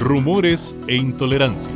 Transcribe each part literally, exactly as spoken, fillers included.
rumores e intolerancia.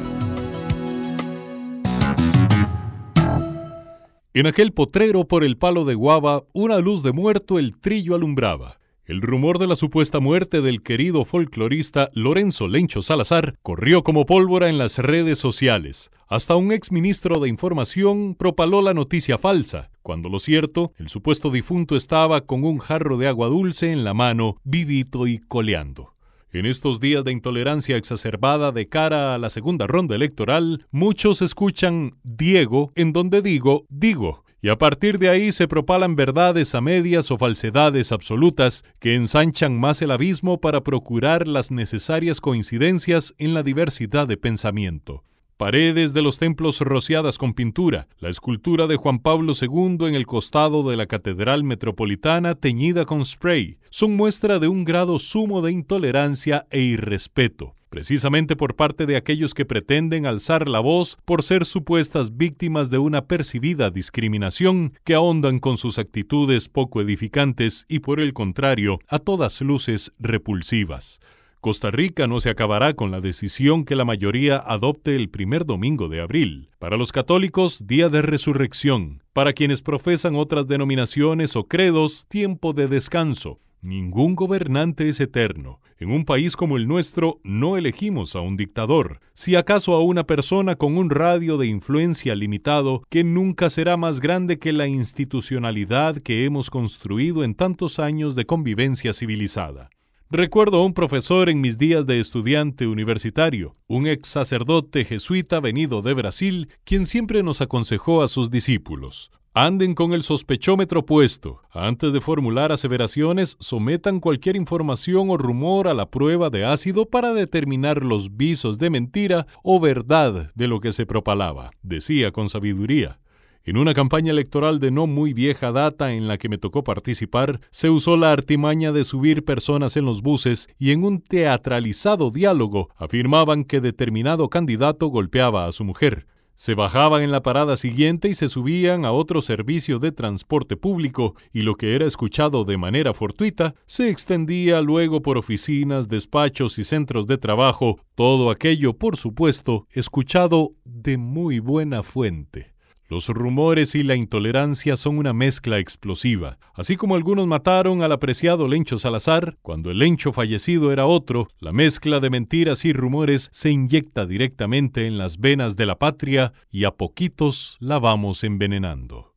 En aquel potrero por el palo de guava, una luz de muerto el trillo alumbraba. El rumor de la supuesta muerte del querido folclorista Lorenzo Lencho Salazar corrió como pólvora en las redes sociales. Hasta un exministro de Información propaló la noticia falsa, cuando lo cierto, el supuesto difunto estaba con un jarro de agua dulce en la mano, vivito y coleando. En estos días de intolerancia exacerbada de cara a la segunda ronda electoral, muchos escuchan Diego en donde digo, digo. Y a partir de ahí se propalan verdades a medias o falsedades absolutas que ensanchan más el abismo para procurar las necesarias coincidencias en la diversidad de pensamiento. Paredes de los templos rociadas con pintura, la escultura de Juan Pablo segundo en el costado de la Catedral Metropolitana teñida con spray, son muestra de un grado sumo de intolerancia e irrespeto, precisamente por parte de aquellos que pretenden alzar la voz por ser supuestas víctimas de una percibida discriminación que ahondan con sus actitudes poco edificantes y, por el contrario, a todas luces repulsivas. Costa Rica no se acabará con la decisión que la mayoría adopte el primer domingo de abril. Para los católicos, día de resurrección. Para quienes profesan otras denominaciones o credos, tiempo de descanso. Ningún gobernante es eterno. En un país como el nuestro, no elegimos a un dictador, si acaso a una persona con un radio de influencia limitado que nunca será más grande que la institucionalidad que hemos construido en tantos años de convivencia civilizada. Recuerdo a un profesor en mis días de estudiante universitario, un ex sacerdote jesuita venido de Brasil, quien siempre nos aconsejó a sus discípulos: anden con el sospechómetro puesto. Antes de formular aseveraciones, sometan cualquier información o rumor a la prueba de ácido para determinar los visos de mentira o verdad de lo que se propalaba, decía con sabiduría. En una campaña electoral de no muy vieja data en la que me tocó participar, se usó la artimaña de subir personas en los buses y en un teatralizado diálogo afirmaban que determinado candidato golpeaba a su mujer. Se bajaban en la parada siguiente y se subían a otro servicio de transporte público, y lo que era escuchado de manera fortuita se extendía luego por oficinas, despachos y centros de trabajo, todo aquello, por supuesto, escuchado de muy buena fuente. Los rumores y la intolerancia son una mezcla explosiva. Así como algunos mataron al apreciado Lencho Salazar, cuando el Lencho fallecido era otro, la mezcla de mentiras y rumores se inyecta directamente en las venas de la patria y a poquitos la vamos envenenando.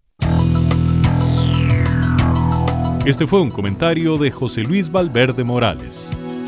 Este fue un comentario de José Luis Valverde Morales.